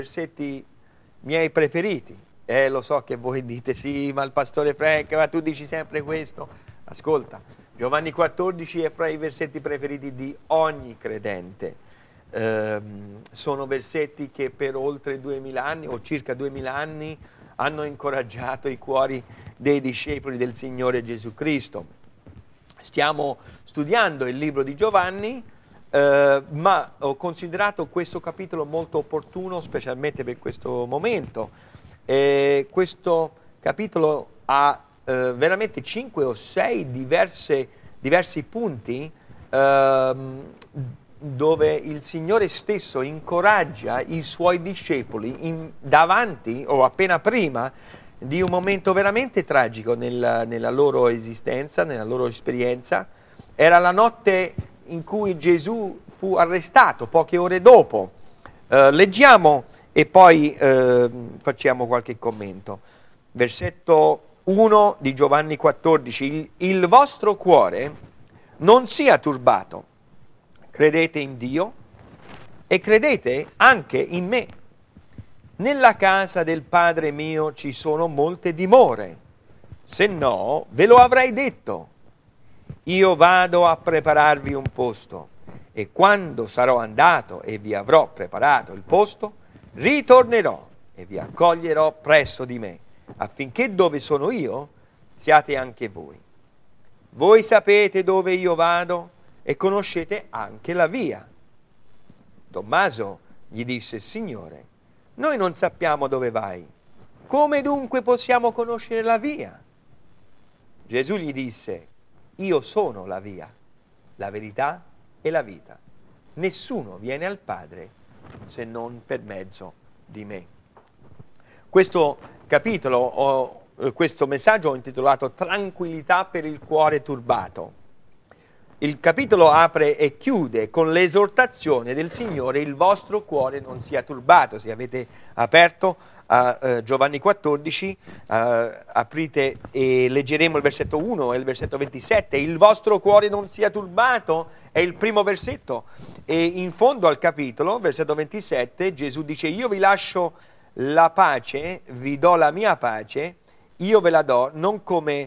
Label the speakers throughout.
Speaker 1: versetti miei preferiti. Lo so che voi dite sì, ma il pastore Frank, ma tu dici sempre questo. Ascolta, Giovanni 14 è fra i versetti preferiti di ogni credente. Sono versetti che per oltre 2000 anni o circa 2000 anni hanno incoraggiato i cuori dei discepoli del Signore Gesù Cristo. Stiamo studiando il libro di Giovanni, ma ho considerato questo capitolo molto opportuno, specialmente per questo momento. Questo capitolo ha veramente 5 o 6 diversi punti dove il Signore stesso incoraggia i Suoi discepoli davanti o appena prima di un momento veramente tragico nella loro esistenza, nella loro esperienza. Era la notte in cui Gesù fu arrestato, poche ore dopo. Leggiamo e poi facciamo qualche commento. Versetto 1 di Giovanni 14. Il vostro cuore non sia turbato. Credete in Dio e credete anche in me. Nella casa del Padre mio ci sono molte dimore, se no ve lo avrei detto. Io vado a prepararvi un posto e quando sarò andato e vi avrò preparato il posto, ritornerò e vi accoglierò presso di me, affinché dove sono io siate anche voi. Voi sapete dove io vado e conoscete anche la via. Tommaso gli disse: Signore, noi non sappiamo dove vai. Come dunque possiamo conoscere la via? Gesù gli disse: Io sono la via, la verità e la vita. Nessuno viene al Padre se non per mezzo di me. Questo capitolo, questo messaggio ho intitolato Tranquillità per il cuore turbato. Il capitolo apre e chiude con l'esortazione del Signore: il vostro cuore non sia turbato. Se avete aperto a Giovanni 14, aprite e leggeremo il versetto 1 e il versetto 27. Il vostro cuore non sia turbato è il primo versetto. E in fondo al capitolo, versetto 27, Gesù dice: io vi lascio la pace, vi do la mia pace, io ve la do non come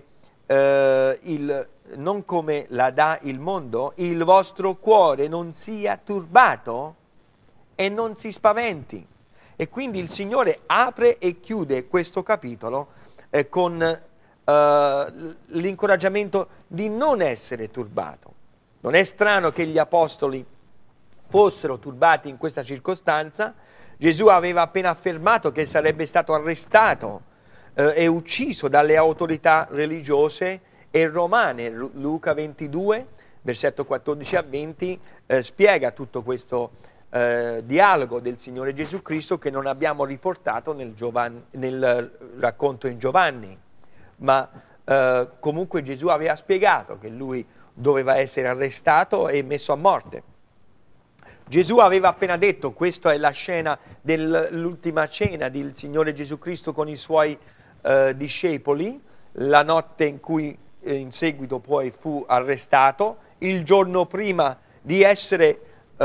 Speaker 1: la dà il mondo. Il vostro cuore non sia turbato e non si spaventi. E quindi il Signore apre e chiude questo capitolo con l'incoraggiamento di non essere turbato. Non è strano che gli apostoli fossero turbati in questa circostanza. Gesù aveva appena affermato che sarebbe stato arrestato e ucciso dalle autorità religiose e romane. Luca 22, versetto 14 a 20, spiega tutto questo dialogo del Signore Gesù Cristo che non abbiamo riportato nel racconto in Giovanni, ma comunque Gesù aveva spiegato che lui doveva essere arrestato e messo a morte. Gesù aveva appena detto, questa è la scena dell'ultima cena del Signore Gesù Cristo con i suoi discepoli, la notte in cui in seguito poi fu arrestato, il giorno prima di essere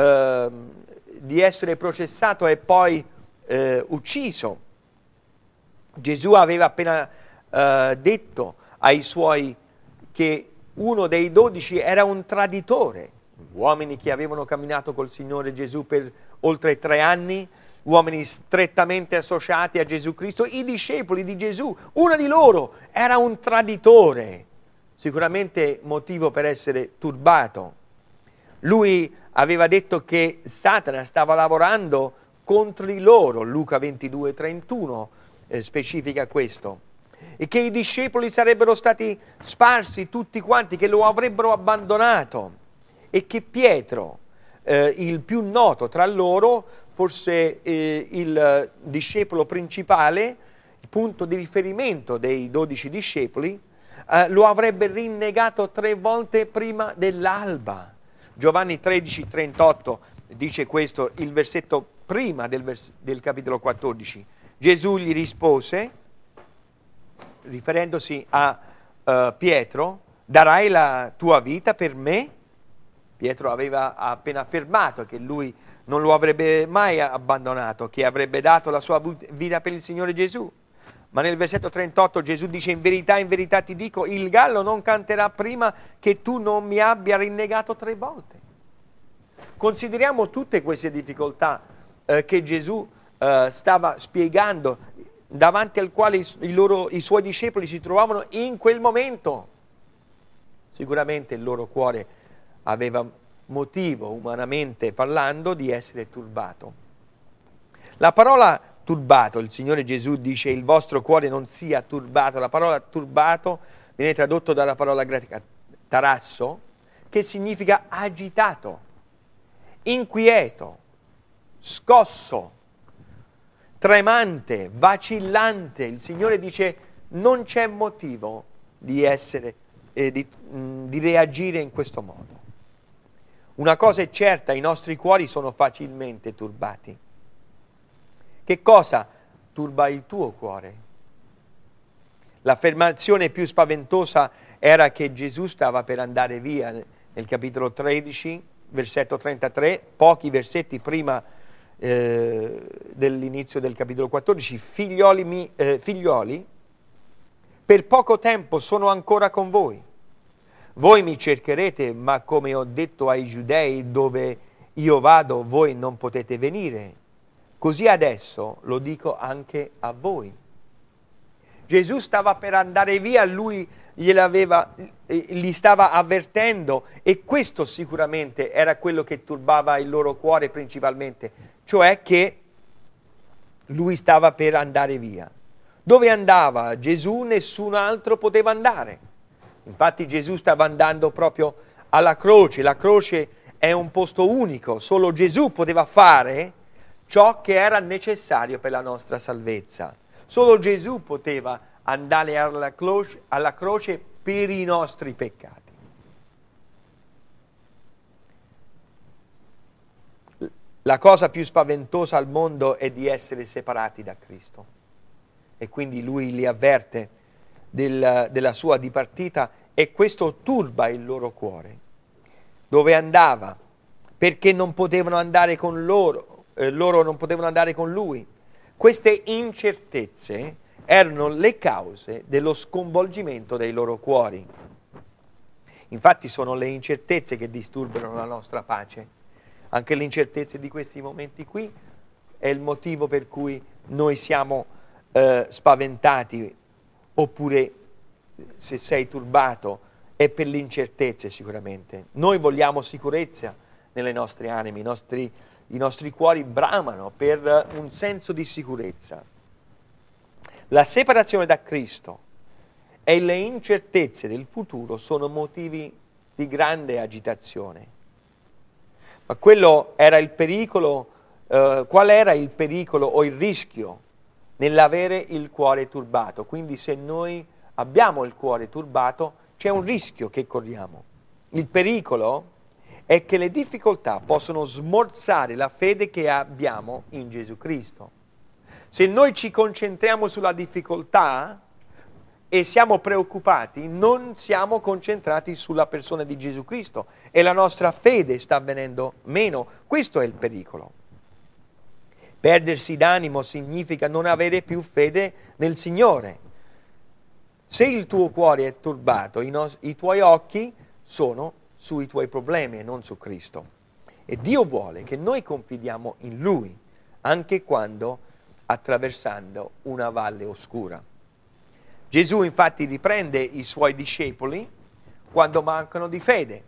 Speaker 1: processato e poi ucciso. Gesù aveva appena detto ai suoi che uno dei 12 era un traditore, uomini che avevano camminato col Signore Gesù per oltre 3 anni, uomini strettamente associati a Gesù Cristo, i discepoli di Gesù. Uno di loro era un traditore, sicuramente motivo per essere turbato. Lui aveva detto che Satana stava lavorando contro di loro, Luca 22, 31 specifica questo, e che i discepoli sarebbero stati sparsi tutti quanti, che lo avrebbero abbandonato, e che Pietro, il più noto tra loro, forse il discepolo principale, il punto di riferimento dei 12 discepoli, lo avrebbe rinnegato 3 volte prima dell'alba. Giovanni 13, 38 dice questo, il versetto prima del capitolo 14. Gesù gli rispose, riferendosi a Pietro: darai la tua vita per me? Pietro aveva appena affermato che lui non lo avrebbe mai abbandonato, che avrebbe dato la sua vita per il Signore Gesù. Ma nel versetto 38 Gesù dice: in verità ti dico, il gallo non canterà prima che tu non mi abbia rinnegato 3 volte. Consideriamo tutte queste difficoltà che Gesù stava spiegando, davanti al quale i suoi discepoli si trovavano in quel momento. Sicuramente il loro cuore aveva motivo, umanamente parlando, di essere turbato. La parola turbato, il Signore Gesù dice: il vostro cuore non sia turbato. La parola turbato viene tradotto dalla parola greca tarasso, che significa agitato, inquieto, scosso, tremante, vacillante. Il Signore dice: non c'è motivo di essere di reagire in questo modo. Una cosa è certa: i nostri cuori sono facilmente turbati. Che cosa turba il tuo cuore? L'affermazione più spaventosa era che Gesù stava per andare via. Nel capitolo 13, versetto 33, pochi versetti prima dell'inizio del capitolo 14, figlioli, per poco tempo sono ancora con voi. Voi mi cercherete, ma come ho detto ai giudei, dove io vado voi non potete venire. Così adesso lo dico anche a voi. Gesù stava per andare via, lui li stava avvertendo, e questo sicuramente era quello che turbava il loro cuore principalmente, cioè che lui stava per andare via. Dove andava Gesù, nessun altro poteva andare. Infatti Gesù stava andando proprio alla croce. La croce è un posto unico, solo Gesù poteva fare ciò che era necessario per la nostra salvezza. Solo Gesù poteva andare alla croce per i nostri peccati. La cosa più spaventosa al mondo è di essere separati da Cristo. E quindi lui li avverte della sua dipartita, e questo turba il loro cuore. Dove andava? Perché non potevano andare con loro non potevano andare con lui. Queste incertezze erano le cause dello sconvolgimento dei loro cuori. Infatti sono le incertezze che disturbano la nostra pace. Anche l'incertezza di questi momenti qui è il motivo per cui noi siamo spaventati, oppure se sei turbato è per le incertezze sicuramente. Noi vogliamo sicurezza nelle nostre anime, i nostri cuori bramano per un senso di sicurezza. La separazione da Cristo e le incertezze del futuro sono motivi di grande agitazione. Ma quello era il pericolo, qual era il pericolo o il rischio nell'avere il cuore turbato? Quindi se noi abbiamo il cuore turbato, c'è un rischio che corriamo. Il pericolo è che le difficoltà possono smorzare la fede che abbiamo in Gesù Cristo. Se noi ci concentriamo sulla difficoltà e siamo preoccupati, non siamo concentrati sulla persona di Gesù Cristo e la nostra fede sta venendo meno. Questo è il pericolo. Perdersi d'animo significa non avere più fede nel Signore. Se il tuo cuore è turbato, i tuoi occhi sono sui tuoi problemi e non su Cristo. E Dio vuole che noi confidiamo in Lui, anche quando attraversando una valle oscura. Gesù infatti riprende i suoi discepoli quando mancano di fede.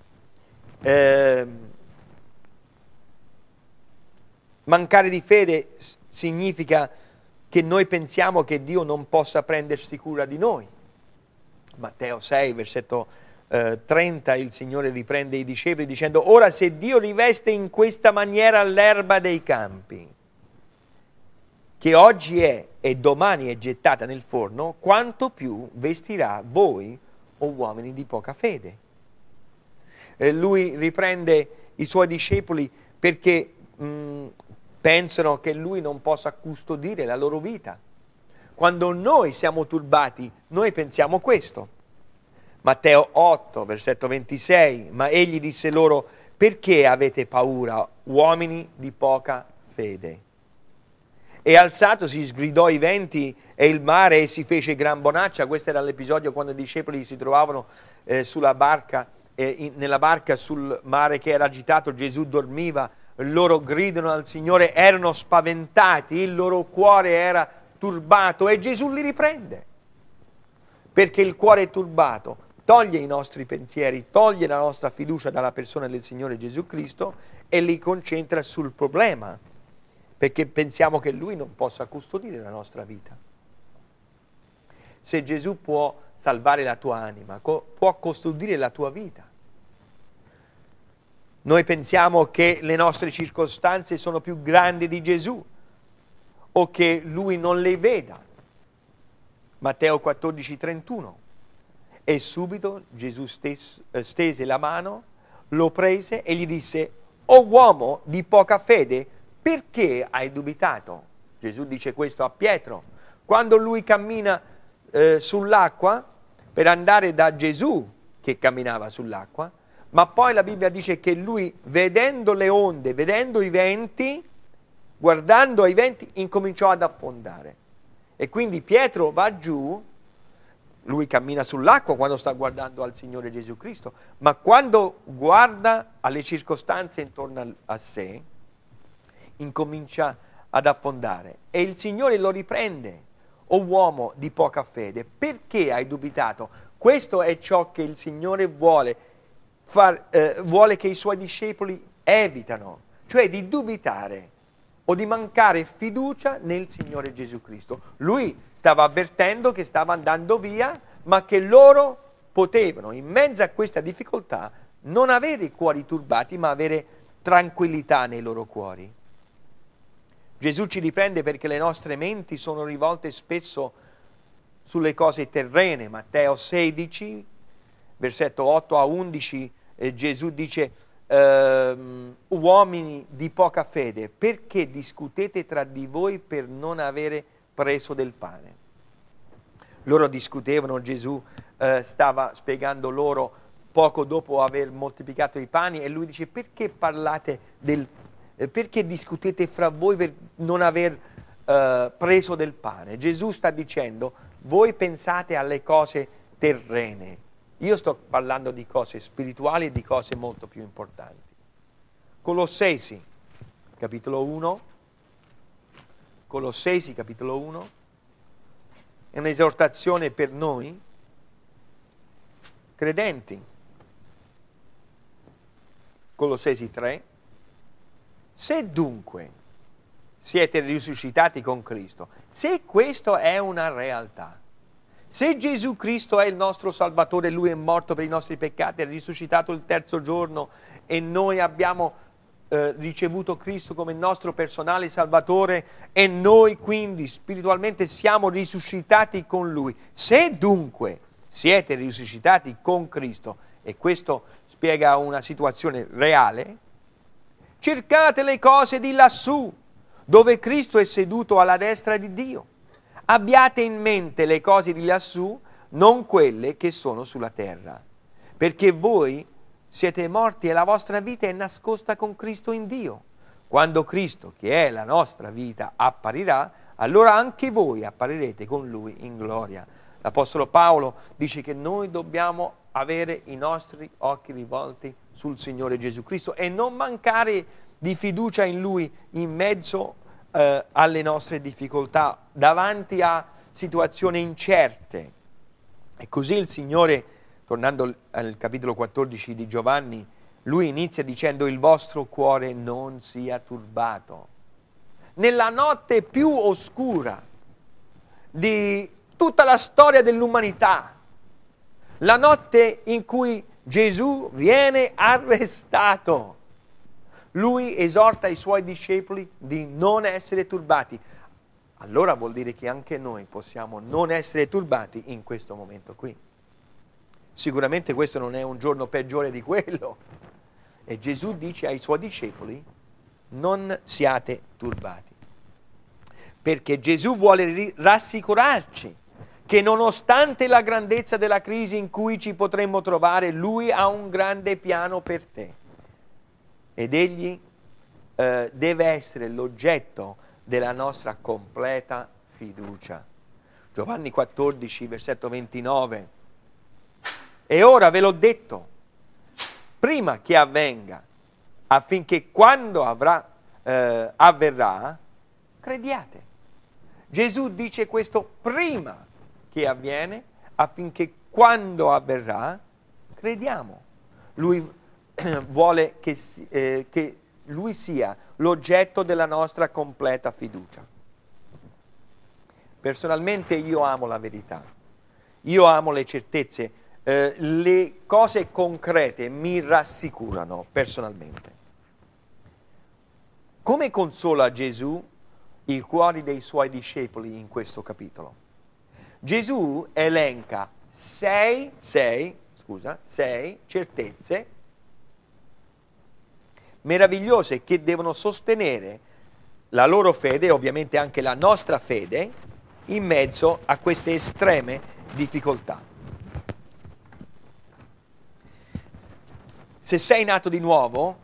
Speaker 1: Mancare di fede significa che noi pensiamo che Dio non possa prendersi cura di noi. Matteo 6, versetto 30, il Signore riprende i discepoli dicendo: ora se Dio riveste in questa maniera l'erba dei campi, che oggi è e domani è gettata nel forno, quanto più vestirà voi, o uomini di poca fede. Lui riprende i suoi discepoli perché pensano che lui non possa custodire la loro vita. Quando noi siamo turbati, noi pensiamo questo. Matteo 8, versetto 26, ma egli disse loro: perché avete paura, uomini di poca fede? E alzatosi sgridò i venti e il mare e si fece gran bonaccia. Questo era l'episodio quando i discepoli si trovavano sulla barca, nella barca sul mare che era agitato. Gesù dormiva, loro gridano al Signore, erano spaventati, il loro cuore era turbato e Gesù li riprende. Perché il cuore è turbato toglie i nostri pensieri, toglie la nostra fiducia dalla persona del Signore Gesù Cristo e li concentra sul problema, perché pensiamo che Lui non possa custodire la nostra vita. Se Gesù può salvare la tua anima, può custodire la tua vita. Noi pensiamo che le nostre circostanze sono più grandi di Gesù o che Lui non le veda. Matteo 14:31. E subito Gesù stese la mano, lo prese e gli disse: «O uomo di poca fede, perché hai dubitato?» Gesù dice questo a Pietro. Quando lui cammina sull'acqua per andare da Gesù che camminava sull'acqua, ma poi la Bibbia dice che lui, vedendo le onde, vedendo i venti, guardando ai venti, incominciò ad affondare. E quindi Pietro va giù, lui cammina sull'acqua quando sta guardando al Signore Gesù Cristo, ma quando guarda alle circostanze intorno a sé, incomincia ad affondare. E il Signore lo riprende. «O uomo di poca fede, perché hai dubitato?» Questo è ciò che il Signore vuole che i Suoi discepoli evitano, cioè di dubitare o di mancare fiducia nel Signore Gesù Cristo. Lui stava avvertendo che stava andando via, ma che loro potevano, in mezzo a questa difficoltà, non avere i cuori turbati, ma avere tranquillità nei loro cuori. Gesù ci riprende perché le nostre menti sono rivolte spesso sulle cose terrene. Matteo 16, versetto 8 a 11, Gesù dice: uomini di poca fede, perché discutete tra di voi per non avere preso del pane? Loro discutevano, Gesù stava spiegando loro poco dopo aver moltiplicato i pani e lui dice: perché parlate perché discutete fra voi per non aver preso del pane? Gesù sta dicendo: voi pensate alle cose terrene, io sto parlando di cose spirituali e di cose molto più importanti. Colossesi, capitolo 1. Colossesi, capitolo 1. È un'esortazione per noi credenti. Colossesi 3. Se dunque siete risuscitati con Cristo, se questo è una realtà, se Gesù Cristo è il nostro Salvatore, Lui è morto per i nostri peccati, è risuscitato il terzo giorno e noi abbiamo ricevuto Cristo come nostro personale Salvatore e noi quindi spiritualmente siamo risuscitati con Lui. Se dunque siete risuscitati con Cristo, e questo spiega una situazione reale, cercate le cose di lassù, dove Cristo è seduto alla destra di Dio. Abbiate in mente le cose di lassù, non quelle che sono sulla terra, perché voi siete morti e la vostra vita è nascosta con Cristo in Dio. Quando Cristo, che è la nostra vita, apparirà, allora anche voi apparirete con Lui in gloria. L'Apostolo Paolo dice che noi dobbiamo avere i nostri occhi rivolti sul Signore Gesù Cristo e non mancare di fiducia in Lui in mezzo alle nostre difficoltà, davanti a situazioni incerte. E così il Signore, tornando al capitolo 14 di Giovanni, Lui inizia dicendo: il vostro cuore non sia turbato. Nella notte più oscura di tutta la storia dell'umanità, la notte in cui Gesù viene arrestato, Lui esorta i Suoi discepoli di non essere turbati. Allora vuol dire che anche noi possiamo non essere turbati in questo momento qui. Sicuramente questo non è un giorno peggiore di quello. E Gesù dice ai Suoi discepoli: non siate turbati. Perché Gesù vuole rassicurarci che nonostante la grandezza della crisi in cui ci potremmo trovare, Lui ha un grande piano per te. ed Egli deve essere l'oggetto della nostra completa fiducia. Giovanni 14, versetto 29. E ora ve l'ho detto, prima che avvenga, affinché quando avverrà, crediate. Gesù dice questo prima che avviene, affinché quando avverrà, crediamo. Lui vuole che Lui sia l'oggetto della nostra completa fiducia. Personalmente io amo la verità, io amo le certezze, le cose concrete mi rassicurano personalmente. Come consola Gesù i cuori dei suoi discepoli in questo capitolo? Gesù elenca sei certezze meravigliose che devono sostenere la loro fede, ovviamente anche la nostra fede, in mezzo a queste estreme difficoltà. Se sei nato di nuovo,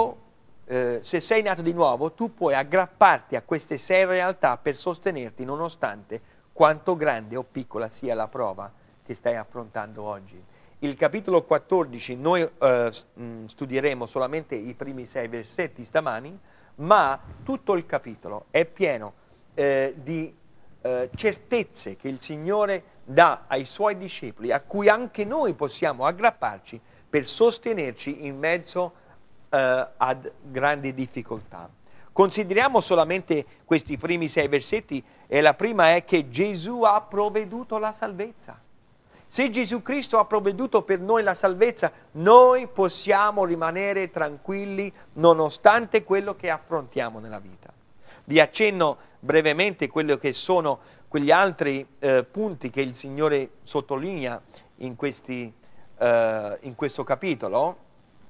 Speaker 1: tu puoi aggrapparti a queste sei realtà per sostenerti nonostante quanto grande o piccola sia la prova che stai affrontando oggi. Il capitolo 14, noi studieremo solamente i primi 6 versetti stamani, ma tutto il capitolo è pieno di certezze che il Signore dà ai Suoi discepoli, a cui anche noi possiamo aggrapparci per sostenerci in mezzo ad grandi difficoltà. Consideriamo solamente questi primi 6 versetti e la prima è che Gesù ha provveduto la salvezza. Se Gesù Cristo ha provveduto per noi la salvezza, noi possiamo rimanere tranquilli nonostante quello che affrontiamo nella vita. Vi accenno brevemente quello che sono quegli altri punti che il Signore sottolinea in questo capitolo.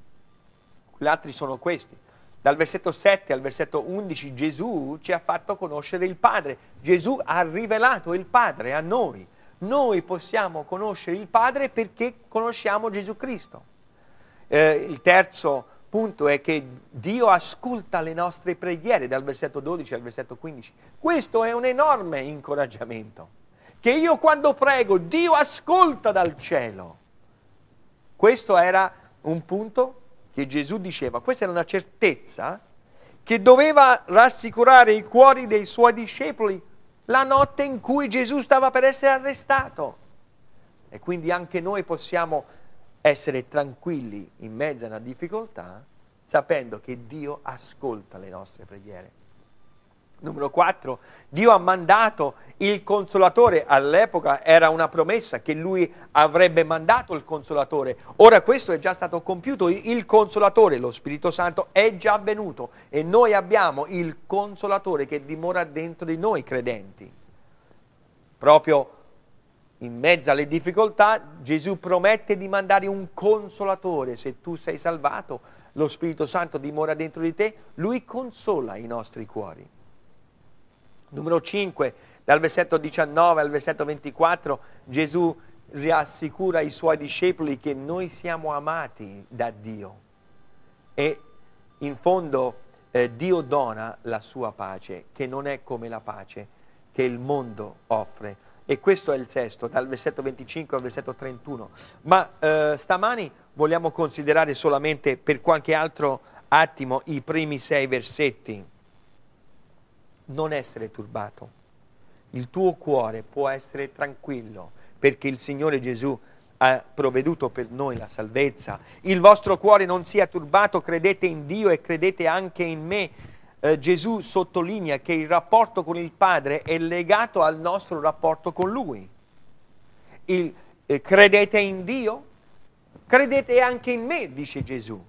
Speaker 1: Gli altri sono questi. Dal versetto 7 al versetto 11 Gesù ci ha fatto conoscere il Padre. Gesù ha rivelato il Padre a noi. Noi possiamo conoscere il Padre perché conosciamo Gesù Cristo. Il terzo punto è che Dio ascolta le nostre preghiere dal versetto 12 al versetto 15. Questo è un enorme incoraggiamento. Che io quando prego, Dio ascolta dal cielo. Questo era un punto che Gesù diceva, questa era una certezza che doveva rassicurare i cuori dei suoi discepoli la notte in cui Gesù stava per essere arrestato. E quindi anche noi possiamo essere tranquilli in mezzo a una difficoltà, sapendo che Dio ascolta le nostre preghiere. Numero 4, Dio ha mandato il Consolatore. All'epoca era una promessa che Lui avrebbe mandato il Consolatore. Ora questo è già stato compiuto, il Consolatore, lo Spirito Santo, è già venuto e noi abbiamo il Consolatore che dimora dentro di noi credenti. Proprio in mezzo alle difficoltà Gesù promette di mandare un Consolatore. Se tu sei salvato, lo Spirito Santo dimora dentro di te, Lui consola i nostri cuori. Numero 5, dal versetto 19 al versetto 24, Gesù rassicura i Suoi discepoli che noi siamo amati da Dio e in fondo Dio dona la Sua pace, che non è come la pace che il mondo offre. E questo è il sesto, dal versetto 25 al versetto 31. Ma stamani vogliamo considerare solamente per qualche altro attimo i primi 6 versetti. Non essere turbato. Il tuo cuore può essere tranquillo perché il Signore Gesù ha provveduto per noi la salvezza. Il vostro cuore non sia turbato, credete in Dio e credete anche in me. Gesù sottolinea che il rapporto con il Padre è legato al nostro rapporto con Lui. Credete in Dio? Credete anche in me, dice Gesù.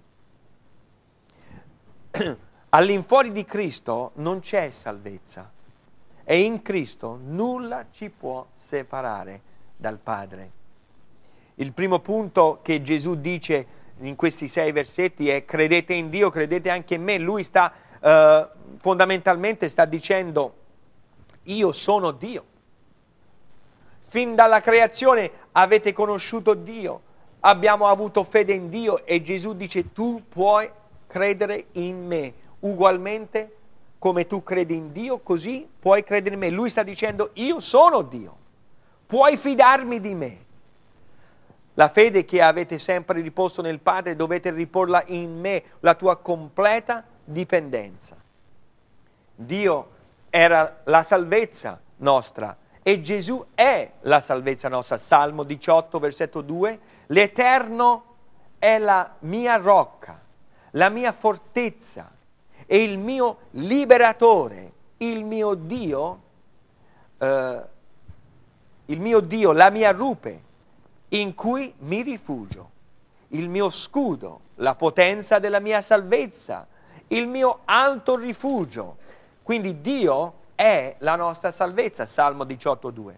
Speaker 1: All'infuori di Cristo non c'è salvezza e in Cristo nulla ci può separare dal Padre. Il primo punto che Gesù dice in questi 6 versetti è credete in Dio, credete anche in me. Lui fondamentalmente sta dicendo io sono Dio. Fin dalla creazione avete conosciuto Dio, abbiamo avuto fede in Dio e Gesù dice tu puoi credere in me. Ugualmente come tu credi in Dio, così puoi credere in me. Lui sta dicendo, io sono Dio, puoi fidarmi di me. La fede che avete sempre riposto nel Padre dovete riporla in me, la tua completa dipendenza. Dio era la salvezza nostra e Gesù è la salvezza nostra. Salmo 18, versetto 2, l'Eterno è la mia rocca, la mia fortezza e il mio liberatore, il mio Dio, la mia rupe, in cui mi rifugio, il mio scudo, la potenza della mia salvezza, il mio alto rifugio. Quindi Dio è la nostra salvezza, Salmo 18,2.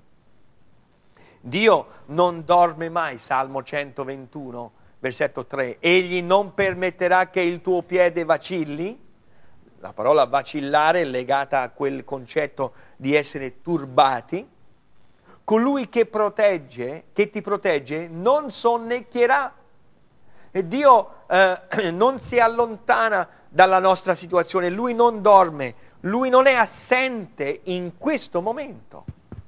Speaker 1: Dio non dorme mai, Salmo 121, versetto 3. Egli non permetterà che il tuo piede vacilli. La parola vacillare è legata a quel concetto di essere turbati. Colui che ti protegge, non sonnecchierà. E Dio non si allontana dalla nostra situazione, Lui non dorme, Lui non è assente in questo momento.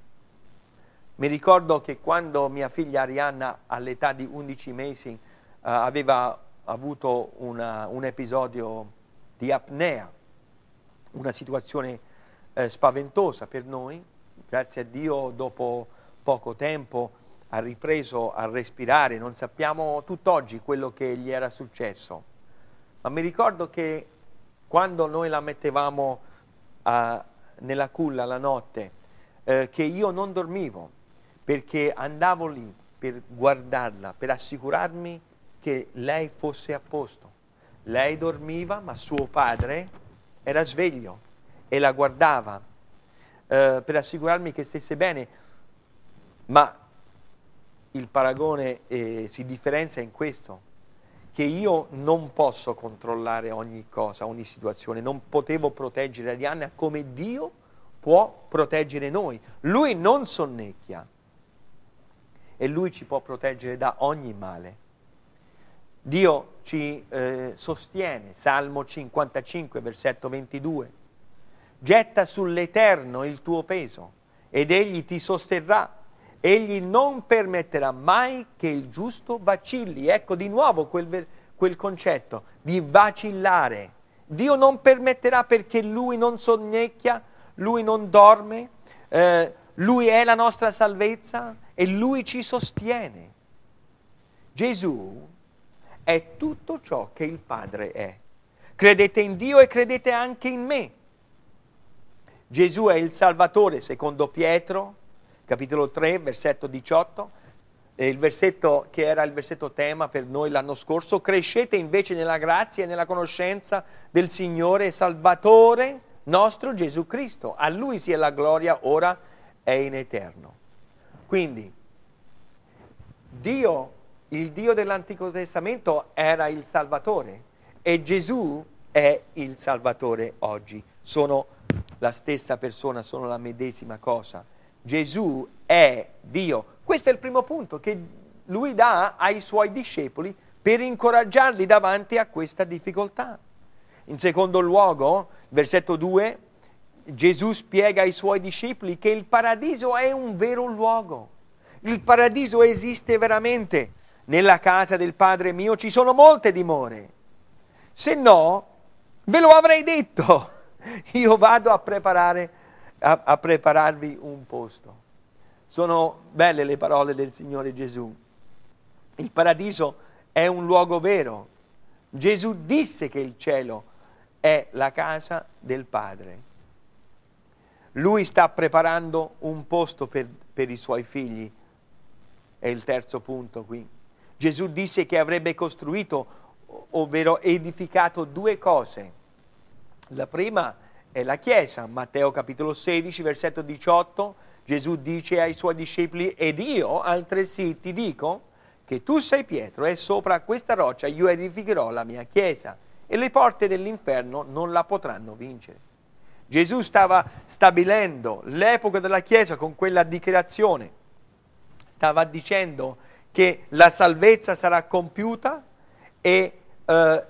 Speaker 1: Mi ricordo che quando mia figlia Arianna, all'età di 11 mesi, aveva avuto un episodio di apnea, una situazione spaventosa per noi. Grazie a Dio, dopo poco tempo ha ripreso a respirare. Non sappiamo tutt'oggi quello che gli era successo, ma mi ricordo che quando noi la mettevamo nella culla la notte, che io non dormivo, perché andavo lì per guardarla, per assicurarmi che lei fosse a posto. Lei dormiva, ma suo padre era sveglio e la guardava, per assicurarmi che stesse bene. Ma il paragone si differenzia in questo, che io non posso controllare ogni cosa, ogni situazione. Non potevo proteggere Arianna come Dio può proteggere noi. Lui non sonnecchia e Lui ci può proteggere da ogni male. Dio ci sostiene, Salmo 55, versetto 22. Getta sull'Eterno il tuo peso ed Egli ti sosterrà. Egli non permetterà mai che il giusto vacilli. Ecco di nuovo quel concetto di vacillare. Dio non permetterà, perché Lui non sonnecchia, Lui non dorme, Lui è la nostra salvezza e Lui ci sostiene. Gesù è tutto ciò che il Padre è. Credete in Dio e credete anche in me. Gesù è il Salvatore, secondo Pietro, capitolo 3, versetto 18, il versetto che era il versetto tema per noi l'anno scorso. Crescete invece nella grazia e nella conoscenza del Signore e Salvatore nostro Gesù Cristo. A Lui sia la gloria ora e in eterno. Quindi, Dio, il Dio dell'Antico Testamento, era il Salvatore e Gesù è il Salvatore oggi. Sono la stessa persona, sono la medesima cosa. Gesù è Dio. Questo è il primo punto che Lui dà ai Suoi discepoli per incoraggiarli davanti a questa difficoltà. In secondo luogo, versetto 2, Gesù spiega ai Suoi discepoli che il paradiso è un vero luogo. Il paradiso esiste veramente. Nella casa del Padre mio ci sono molte dimore. Se no, ve lo avrei detto. Io vado a prepararvi un posto. Sono belle le parole del Signore Gesù. Il paradiso è un luogo vero. Gesù disse che il cielo è la casa del Padre. Lui sta preparando un posto per i Suoi figli. È il terzo punto qui. Gesù disse che avrebbe costruito, ovvero edificato, due cose. La prima è la Chiesa. Matteo capitolo 16, versetto 18, Gesù dice ai Suoi discepoli: ed io altresì ti dico che tu sei Pietro e sopra questa roccia io edificherò la mia Chiesa e le porte dell'inferno non la potranno vincere. Gesù stava stabilendo l'epoca della Chiesa con quella dichiarazione. Stava dicendo che la salvezza sarà compiuta e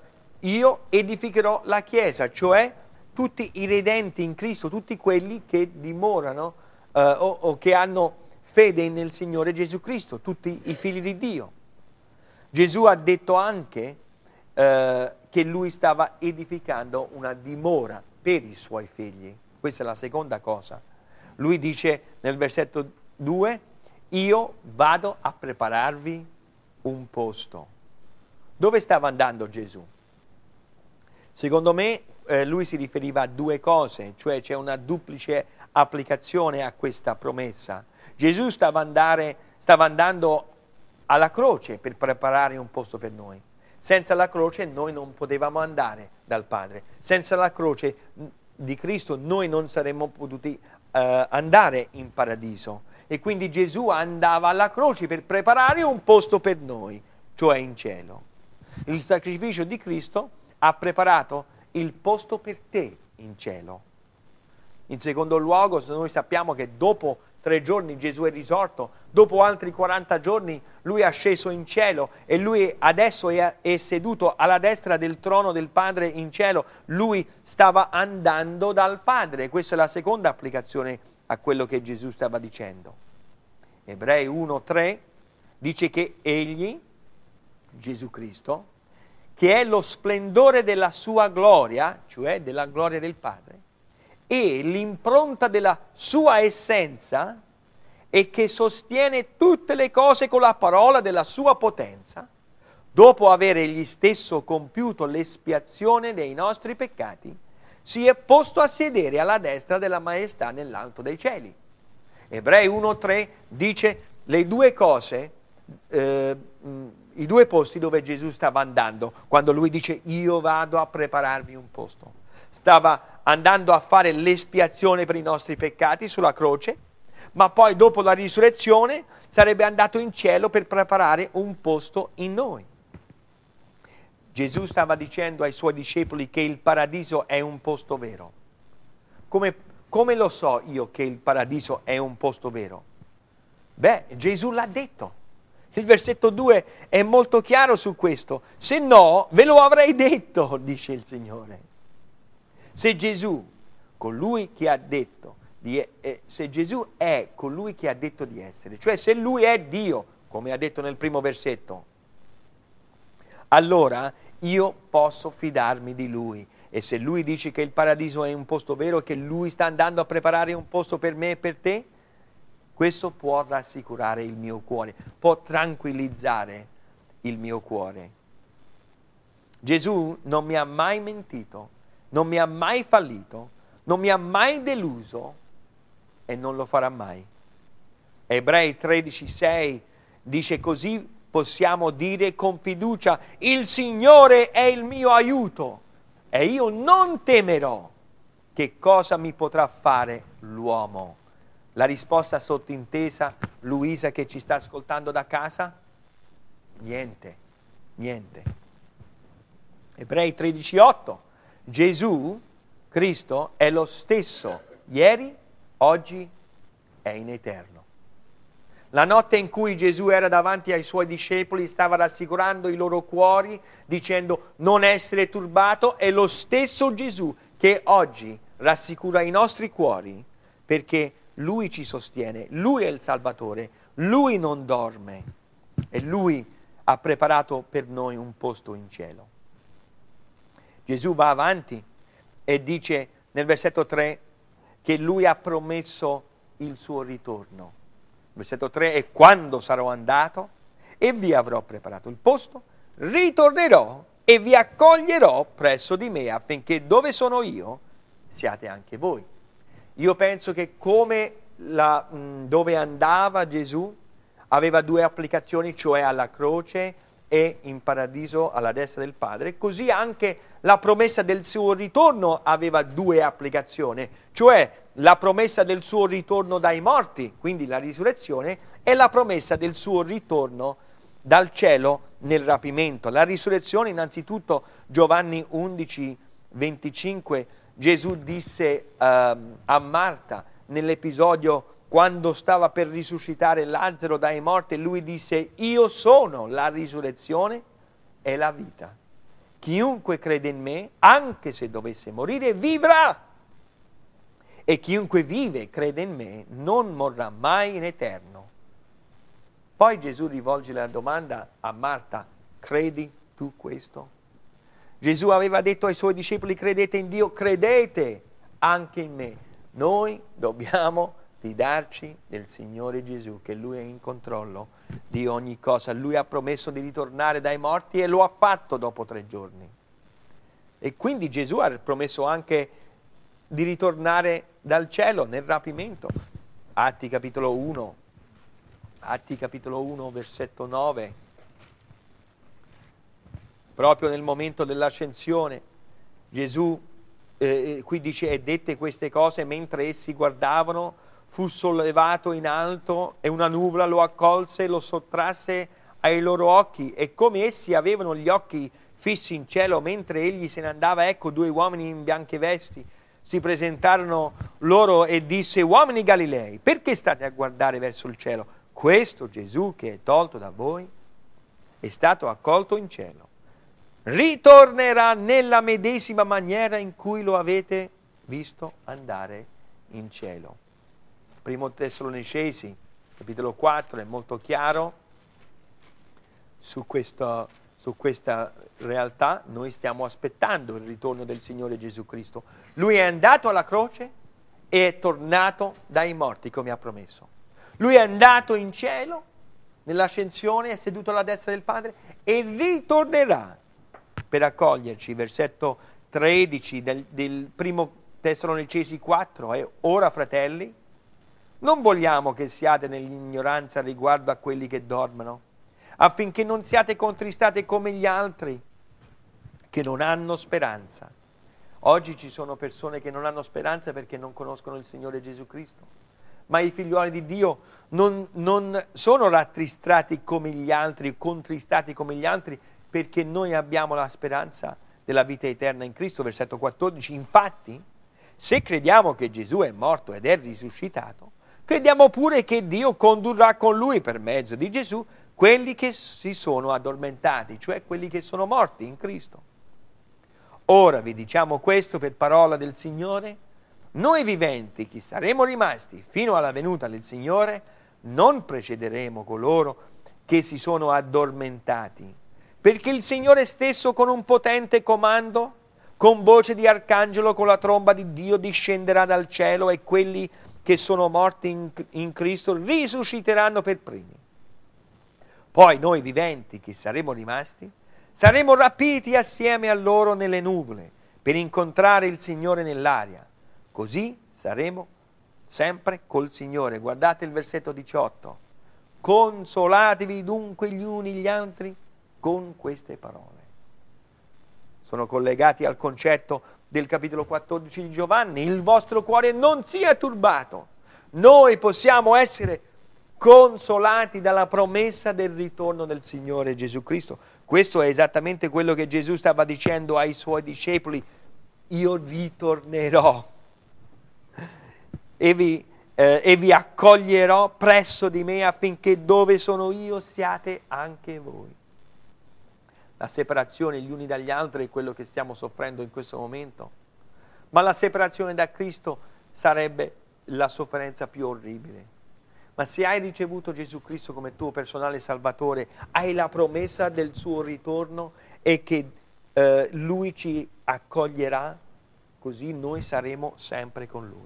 Speaker 1: io edificherò la Chiesa, cioè tutti i redenti in Cristo, tutti quelli che dimorano o che hanno fede nel Signore Gesù Cristo, tutti i figli di Dio. Gesù ha detto anche che lui stava edificando una dimora per i suoi figli. Questa è la seconda cosa. Lui dice nel versetto 2, io vado a prepararvi un posto. Dove stava andando Gesù? Secondo me lui si riferiva a due cose, cioè c'è una duplice applicazione a questa promessa. Gesù stava andando alla croce per preparare un posto per noi. Senza la croce noi non potevamo andare dal Padre. Senza la croce di Cristo noi non saremmo potuti andare in paradiso. E quindi Gesù andava alla croce per preparare un posto per noi, cioè in cielo. Il sacrificio di Cristo ha preparato il posto per te in cielo. In secondo luogo, noi sappiamo che dopo 3 giorni Gesù è risorto, dopo altri 40 giorni lui è sceso in cielo e lui adesso è seduto alla destra del trono del Padre in cielo. Lui stava andando dal Padre. Questa è la seconda applicazione a quello che Gesù stava dicendo. Ebrei 1:3 dice che egli, Gesù Cristo, che è lo splendore della sua gloria, cioè della gloria del Padre, e l'impronta della sua essenza, e che sostiene tutte le cose con la parola della sua potenza, dopo aver egli stesso compiuto l'espiazione dei nostri peccati, si è posto a sedere alla destra della maestà nell'alto dei cieli. Ebrei 1:3 dice le due cose, i due posti dove Gesù stava andando, quando lui dice io vado a prepararvi un posto. Stava andando a fare l'espiazione per i nostri peccati sulla croce, ma poi dopo la risurrezione sarebbe andato in cielo per preparare un posto in noi. Gesù stava dicendo ai suoi discepoli che il paradiso è un posto vero. Come lo so io che il paradiso è un posto vero? Beh, Gesù l'ha detto. Il versetto 2 è molto chiaro su questo. Se no, ve lo avrei detto, dice il Signore. Se Gesù, colui che ha detto, se Gesù è colui che ha detto di essere, cioè se Lui è Dio, come ha detto nel primo versetto, allora io posso fidarmi di Lui. E se Lui dice che il paradiso è un posto vero e che Lui sta andando a preparare un posto per me e per te, questo può rassicurare il mio cuore, può tranquillizzare il mio cuore. Gesù non mi ha mai mentito, non mi ha mai fallito, non mi ha mai deluso e non lo farà mai. Ebrei 13:6 dice così possiamo dire con fiducia: il Signore è il mio aiuto e io non temerò. Che cosa mi potrà fare l'uomo? La risposta sottintesa, Luisa che ci sta ascoltando da casa? Niente, niente. Ebrei 13:8, Gesù, Cristo, è lo stesso ieri, oggi e in eterno. La notte in cui Gesù era davanti ai suoi discepoli stava rassicurando i loro cuori dicendo non essere turbato, è lo stesso Gesù che oggi rassicura i nostri cuori perché Lui ci sostiene, Lui è il Salvatore, Lui non dorme e Lui ha preparato per noi un posto in cielo. Gesù va avanti e dice nel versetto 3 che Lui ha promesso il suo ritorno. Versetto 3, e quando sarò andato e vi avrò preparato il posto, ritornerò e vi accoglierò presso di me affinché dove sono io siate anche voi. Io penso che come dove andava Gesù aveva due applicazioni, cioè alla croce e in paradiso alla destra del Padre, così anche la promessa del suo ritorno aveva due applicazioni, cioè la promessa del suo ritorno dai morti, quindi la risurrezione, e la promessa del suo ritorno dal cielo nel rapimento. La risurrezione, innanzitutto, Giovanni 11:25, Gesù disse a Marta nell'episodio quando stava per risuscitare Lazzaro dai morti, lui disse: io sono la risurrezione e la vita. chiunque crede in me, anche se dovesse morire, vivrà. E chiunque vive e crede in me non morrà mai in eterno. Poi Gesù rivolge la domanda a Marta: credi tu questo? Gesù aveva detto ai suoi discepoli: credete in Dio, credete anche in me. Noi dobbiamo fidarci del Signore Gesù, che Lui è in controllo di ogni cosa. Lui ha promesso di ritornare dai morti e lo ha fatto dopo 3 giorni. E quindi Gesù ha promesso anche di ritornare dal cielo nel rapimento. Atti capitolo 1, versetto 9. Proprio nel momento dell'ascensione, Gesù qui dice: e dette queste cose mentre essi guardavano, fu sollevato in alto e una nuvola lo accolse e lo sottrasse ai loro occhi. E come essi avevano gli occhi fissi in cielo mentre egli se ne andava, ecco 2 uomini in bianche vesti si presentarono loro e disse: uomini Galilei, perché state a guardare verso il cielo? Questo Gesù che è tolto da voi è stato accolto in cielo. Ritornerà nella medesima maniera in cui lo avete visto andare in cielo. Primo Tessalonicesi, capitolo 4, è molto chiaro su questa realtà. Noi stiamo aspettando il ritorno del Signore Gesù Cristo. Lui è andato alla croce e è tornato dai morti, come ha promesso. Lui è andato in cielo, nell'ascensione, è seduto alla destra del Padre e ritornerà per accoglierci. Versetto 13 del primo Tessalonicesi 4. E ora, fratelli, non vogliamo che siate nell'ignoranza riguardo a quelli che dormono, affinché non siate contristati come gli altri che non hanno speranza. Oggi ci sono persone che non hanno speranza perché non conoscono il Signore Gesù Cristo. Ma i figliuoli di Dio non sono rattristati come gli altri, contristati come gli altri, perché noi abbiamo la speranza della vita eterna in Cristo. Versetto 14. Infatti, se crediamo che Gesù è morto ed è risuscitato, crediamo pure che Dio condurrà con Lui per mezzo di Gesù quelli che si sono addormentati, cioè quelli che sono morti in Cristo. Ora vi diciamo questo per parola del Signore: noi viventi, chi saremo rimasti fino alla venuta del Signore, non precederemo coloro che si sono addormentati, perché il Signore stesso con un potente comando, con voce di arcangelo, con la tromba di Dio discenderà dal cielo e quelli che sono morti in Cristo risusciteranno per primi. Poi noi viventi, chi saremo rimasti, saremo rapiti assieme a loro nelle nuvole per incontrare il Signore nell'aria. Così saremo sempre col Signore. Guardate il versetto 18. Consolatevi dunque gli uni gli altri con queste parole. Sono collegati al concetto del capitolo 14 di Giovanni. Il vostro cuore non sia turbato. Noi possiamo essere consolati dalla promessa del ritorno del Signore Gesù Cristo. Questo è esattamente quello che Gesù stava dicendo ai suoi discepoli: io ritornerò e vi accoglierò presso di me, affinché dove sono io siate anche voi. La separazione gli uni dagli altri è quello che stiamo soffrendo in questo momento, ma la separazione da Cristo sarebbe la sofferenza più orribile. Ma se hai ricevuto Gesù Cristo come tuo personale Salvatore, hai la promessa del suo ritorno e che Lui ci accoglierà, così noi saremo sempre con Lui.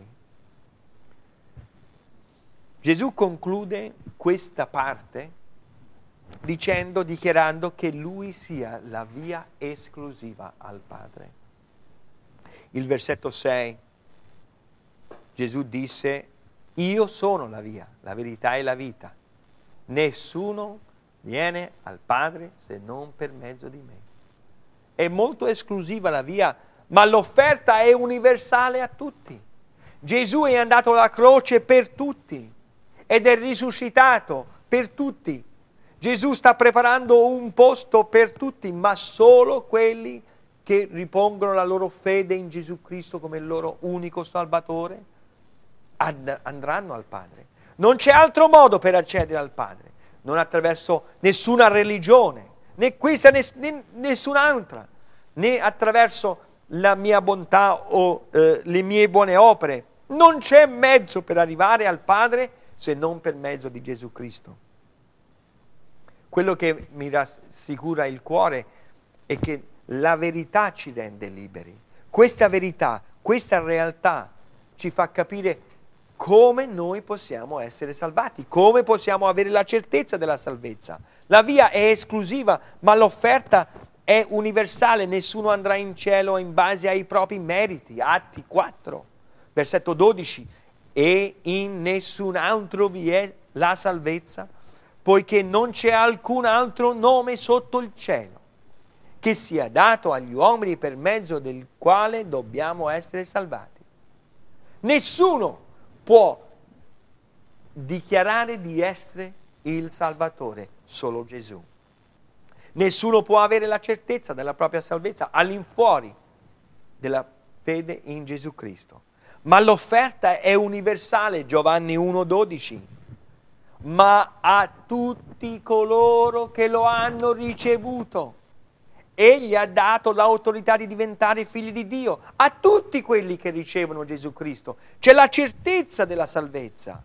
Speaker 1: Gesù conclude questa parte dichiarando che Lui sia la via esclusiva al Padre. Il versetto 6, Gesù disse: io sono la via, la verità e la vita. Nessuno viene al Padre se non per mezzo di me. È molto esclusiva la via, ma l'offerta è universale a tutti. Gesù è andato alla croce per tutti ed è risuscitato per tutti. Gesù sta preparando un posto per tutti, ma solo quelli che ripongono la loro fede in Gesù Cristo come il loro unico Salvatore andranno al Padre. Non c'è altro modo per accedere al Padre, non attraverso nessuna religione, né questa né nessun'altra. né attraverso la mia bontà o le mie buone opere. Non c'è mezzo per arrivare al Padre se non per mezzo di Gesù Cristo. Quello che mi rassicura il cuore è che la verità ci rende liberi. Questa verità, questa realtà ci fa capire come noi possiamo essere salvati, come possiamo avere la certezza della salvezza. La via è esclusiva, ma l'offerta è universale. Nessuno andrà in cielo in base ai propri meriti. Atti 4, versetto 12. E in nessun altro vi è la salvezza, poiché non c'è alcun altro nome sotto il cielo che sia dato agli uomini per mezzo del quale dobbiamo essere salvati. Nessuno può dichiarare di essere il Salvatore, solo Gesù. Nessuno può avere la certezza della propria salvezza all'infuori della fede in Gesù Cristo. Ma l'offerta è universale, Giovanni 1,12. Ma a tutti coloro che lo hanno ricevuto, Egli ha dato l'autorità di diventare figli di Dio. A tutti quelli che ricevono Gesù Cristo c'è la certezza della salvezza.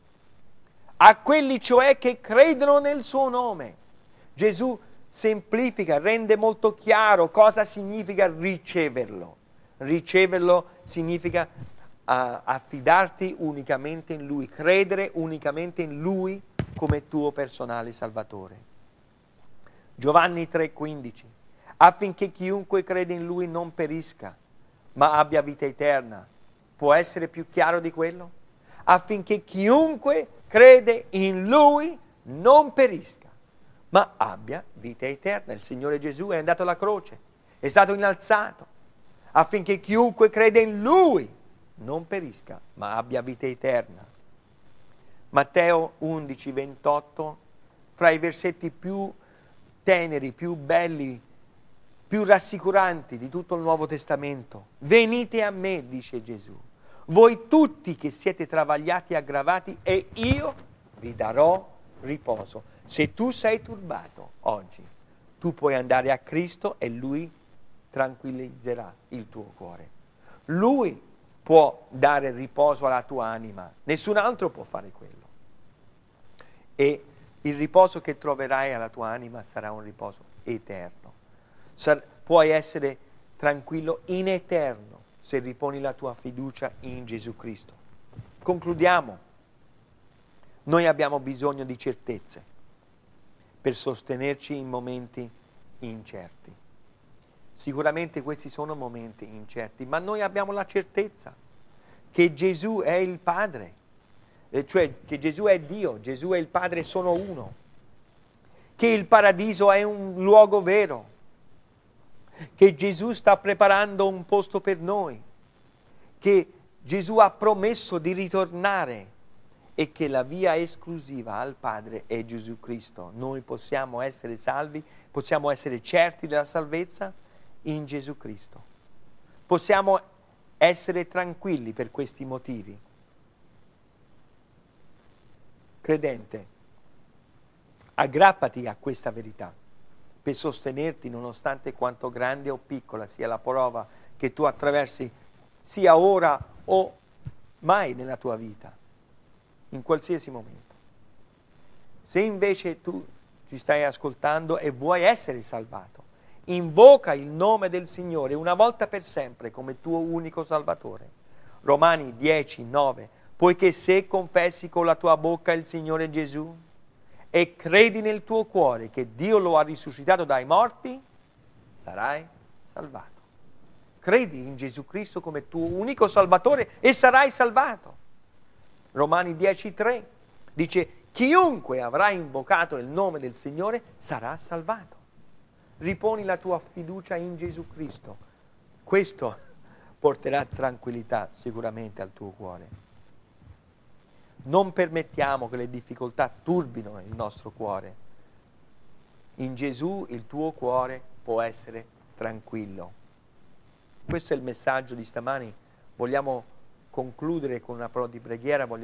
Speaker 1: A quelli cioè che credono nel suo nome. Gesù semplifica, rende molto chiaro cosa significa riceverlo. Riceverlo significa affidarti unicamente in Lui, credere unicamente in Lui come tuo personale Salvatore. Giovanni 3,15. Affinché chiunque crede in Lui non perisca, ma abbia vita eterna. Può essere più chiaro di quello? Affinché chiunque crede in Lui non perisca, ma abbia vita eterna. Il Signore Gesù è andato alla croce, è stato innalzato, affinché chiunque crede in Lui non perisca, ma abbia vita eterna. Matteo 11,28, fra i versetti più teneri, più belli, più rassicuranti di tutto il Nuovo Testamento. Venite a me, dice Gesù, voi tutti che siete travagliati e aggravati, e io vi darò riposo. Se tu sei turbato oggi, tu puoi andare a Cristo e Lui tranquillizzerà il tuo cuore. Lui può dare riposo alla tua anima, nessun altro può fare quello. E il riposo che troverai alla tua anima sarà un riposo eterno. Puoi essere tranquillo in eterno se riponi la tua fiducia in Gesù Cristo. Concludiamo. Noi abbiamo bisogno di certezze per sostenerci in momenti incerti. Sicuramente questi sono momenti incerti, ma noi abbiamo la certezza che Gesù è il Padre, cioè che Gesù è Dio, Gesù e il Padre sono uno, che il paradiso è un luogo vero, che Gesù sta preparando un posto per noi, che Gesù ha promesso di ritornare e che la via esclusiva al Padre è Gesù Cristo. Noi possiamo essere salvi, possiamo essere certi della salvezza in Gesù Cristo. Possiamo essere tranquilli per questi motivi. Credente, aggrappati a questa verità per sostenerti nonostante quanto grande o piccola sia la prova che tu attraversi, sia ora o mai nella tua vita, in qualsiasi momento. Se invece tu ci stai ascoltando e vuoi essere salvato, invoca il nome del Signore una volta per sempre come tuo unico Salvatore. Romani 10,9. Poiché se confessi con la tua bocca il Signore Gesù e credi nel tuo cuore che Dio lo ha risuscitato dai morti, sarai salvato. Credi in Gesù Cristo come tuo unico Salvatore e sarai salvato. Romani 10,3 dice: chiunque avrà invocato il nome del Signore sarà salvato. Riponi la tua fiducia in Gesù Cristo. Questo porterà tranquillità sicuramente al tuo cuore. Non permettiamo che le difficoltà turbino il nostro cuore. In Gesù il tuo cuore può essere tranquillo. Questo è il messaggio di stamani. Vogliamo concludere con una parola di preghiera.